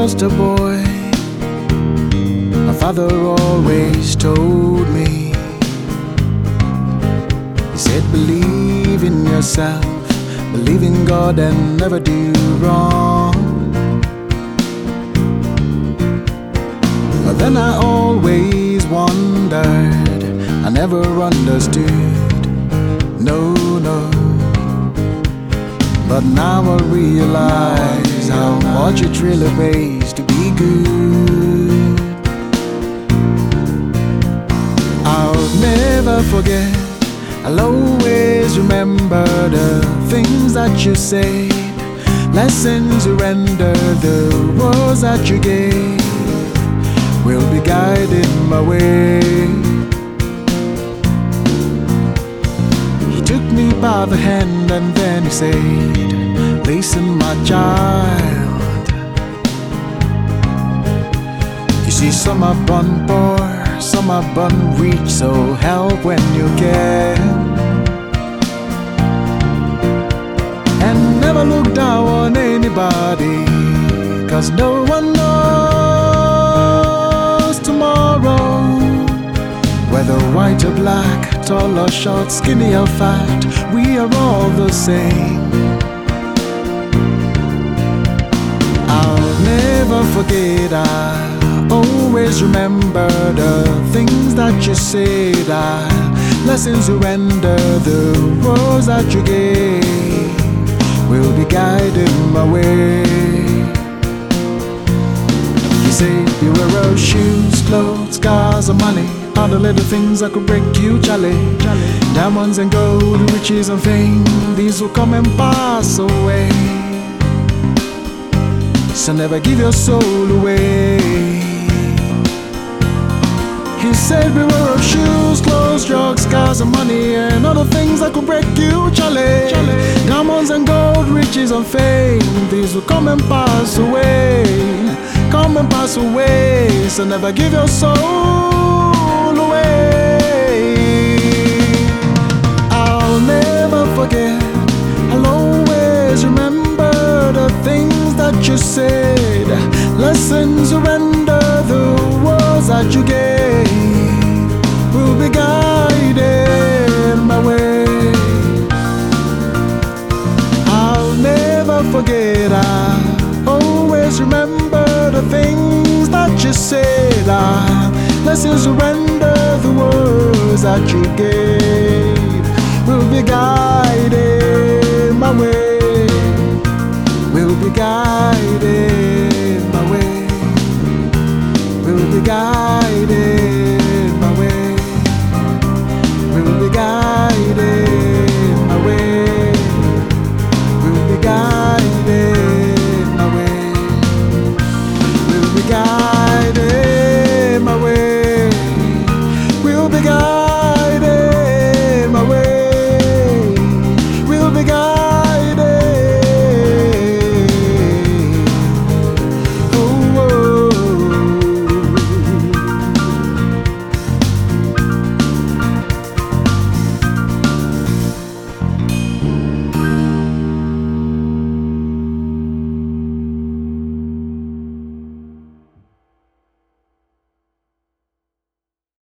just a boy, my father always told me, he said, believe in yourself, believe in God and never do wrong. But then I always wondered, I never understood, no. But now I realize how much it really pays to be good. I'll never forget, I'll always remember the things that you said, lessons you rendered, the words that you gave will be guiding my way. He took me by the hand and then he said, listen my child, you see some are born poor, some are born rich, so help when you can. And never look down on anybody, 'cause no one knows tomorrow. Whether white or black, tall or short, skinny or fat, we are all the same. I'll never forget, I'll always remember the things that you said, lessons you render, the words that you gave will be guiding my way. You say beware of shoes, clothes, cars or money, all the little things that could break you, Charlie. Diamonds and gold, riches and fame, these will come and pass away. So never give your soul away. He said beware of shoes, clothes, drugs, cars and money, and all the things that could break you, Charlie. Diamonds and gold, riches and fame, these will come and pass away. Come and pass away. So never give your soul away. I'll never forget, I'll always remember the things that you said, lessons you render, the words that you gave will be guided my way. I'll never forget, I'll always remember the things that you said, lessons you render, the words that you gave will be guided